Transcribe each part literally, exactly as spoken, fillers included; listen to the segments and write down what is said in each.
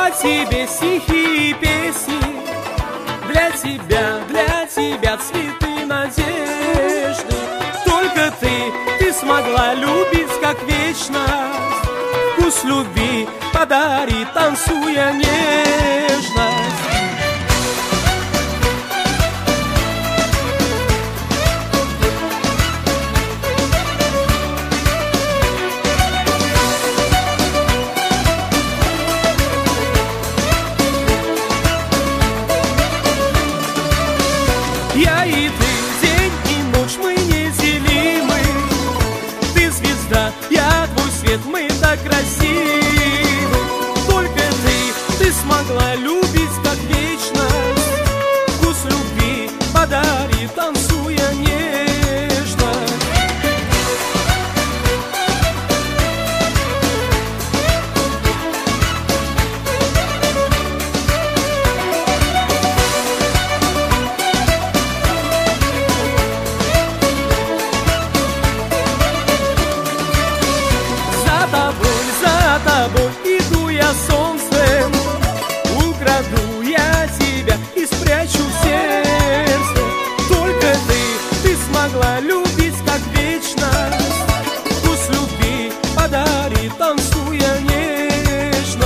о тебе стихи и песни, для тебя, для тебя цветы надежды. Только ты, ты смогла любить как вечность, вкус любви подари, танцуя нежность. Я и ты, день и ночь, мы неделимы. Ты звезда, я твой свет, мы так красивы. Только ты, ты смогла любить как вечность, вкус любви подари, танцуя нежно. За тобой иду я солнцем, украду я тебя и спрячу в сердце. Только ты, ты смогла любить как вечность, вкус любви подари, танцуя нежность.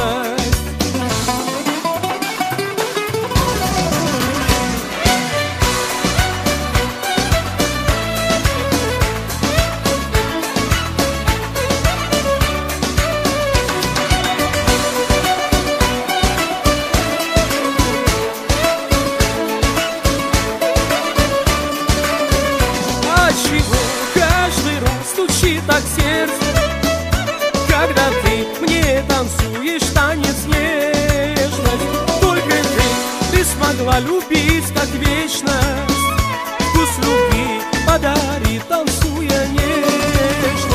Каждый раз стучит так сердце, когда ты мне танцуешь танец нежность. Только ты, ты смогла любить как вечность, вкус любви подари, танцуя нежность.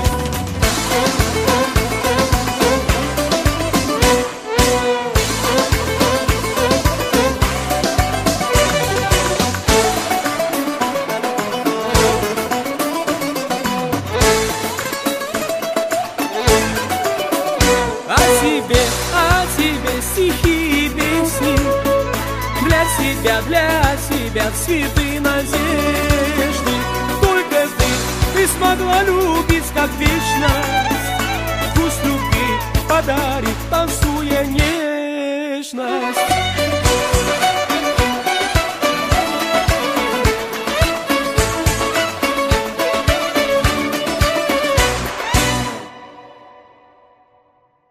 О тебе стихи и песни, для себя, для себя цветы надежды. Только ты, ты смогла любить как вечность, вкус любви подари, танцуя нежность.